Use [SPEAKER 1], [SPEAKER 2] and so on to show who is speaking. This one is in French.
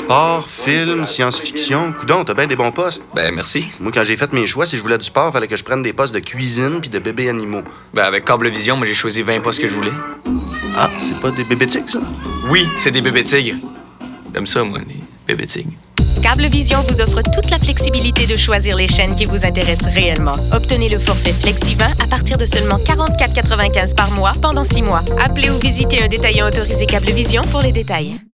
[SPEAKER 1] Sport, film, science-fiction. Coudon, t'as bien des bons postes.
[SPEAKER 2] Ben, merci.
[SPEAKER 1] Moi, quand j'ai fait mes choix, si je voulais du sport, fallait que je prenne des postes de cuisine puis de bébés animaux.
[SPEAKER 2] Ben, avec Cablevision, moi, j'ai choisi 20 postes que je voulais.
[SPEAKER 1] Ah, c'est pas des bébés tigres, ça?
[SPEAKER 2] Oui, c'est des bébés tigres. J'aime ça, moi, les bébés tigres.
[SPEAKER 3] Cablevision vous offre toute la flexibilité de choisir les chaînes qui vous intéressent réellement. Obtenez le forfait Flexi-20 à partir de seulement 44,95 par mois pendant 6 mois. Appelez ou visitez un détaillant autorisé Cablevision pour les détails.